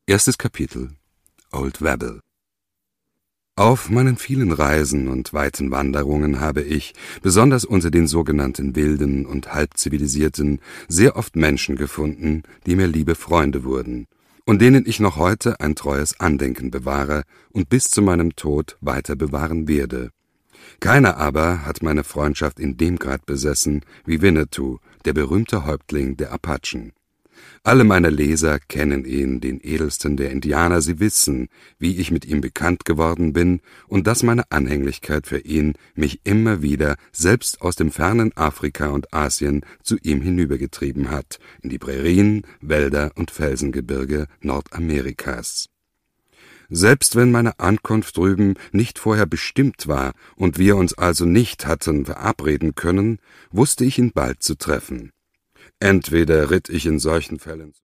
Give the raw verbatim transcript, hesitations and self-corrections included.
Erstes Kapitel Old Webble. Auf meinen vielen Reisen und weiten Wanderungen habe ich, besonders unter den sogenannten Wilden und Halbzivilisierten, sehr oft Menschen gefunden, die mir liebe Freunde wurden und denen ich noch heute ein treues Andenken bewahre und bis zu meinem Tod weiter bewahren werde. Keiner aber hat meine Freundschaft in dem Grad besessen wie Winnetou, der berühmte Häuptling der Apachen. Alle meine Leser kennen ihn, den edelsten der Indianer, sie wissen, wie ich mit ihm bekannt geworden bin und dass meine Anhänglichkeit für ihn mich immer wieder, selbst aus dem fernen Afrika und Asien, zu ihm hinübergetrieben hat, in die Prärien, Wälder und Felsengebirge Nordamerikas. Selbst wenn meine Ankunft drüben nicht vorher bestimmt war und wir uns also nicht hatten verabreden können, wusste ich ihn bald zu treffen. Entweder ritt ich in solchen Fällen